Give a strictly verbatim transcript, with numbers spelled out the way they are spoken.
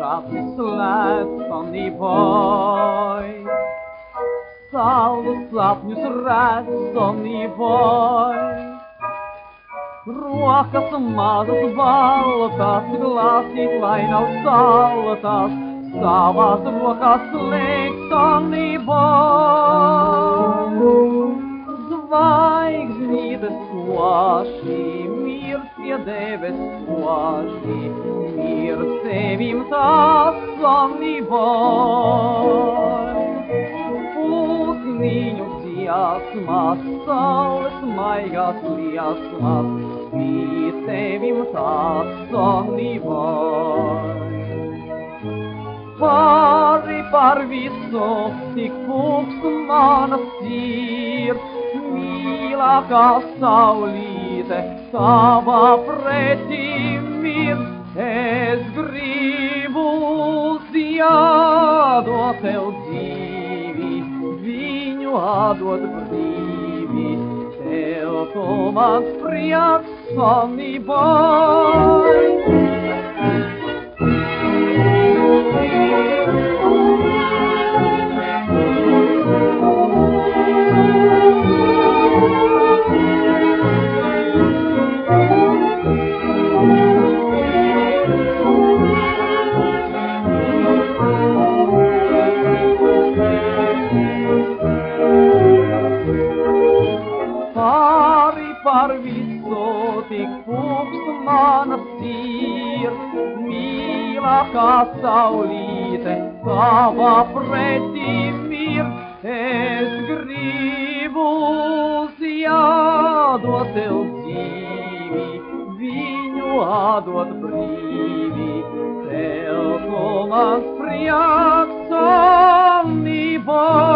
šāds slēdsanīvoj. Saules sapņus redsanīvoj. Rokas mazas baltas, glāzīt, lai nav saltas, savās rokās slēgsanīvoj. Zvaigznītes koši, mirs pie debes koši, mirs tevim tās sanīvoj. Pulsniņu dziesmas, saules maigās liesmas, pie tevim tās sanīvoj. Pāri par visu, tik pūkst manas sirds, mīlākā saulīte, tava pretim ir. Es gribu ziedot tev dzīvi, viņu atdot brīvi, tev tu mans prieks sanīvoj. Par visu tik pūkst manas sirds, mīlākā saulīte, tava pretim ir. Es gribu ziedot tev dzīvi, viņu atdot brīvi, tev tu mans prieks sanīvoj.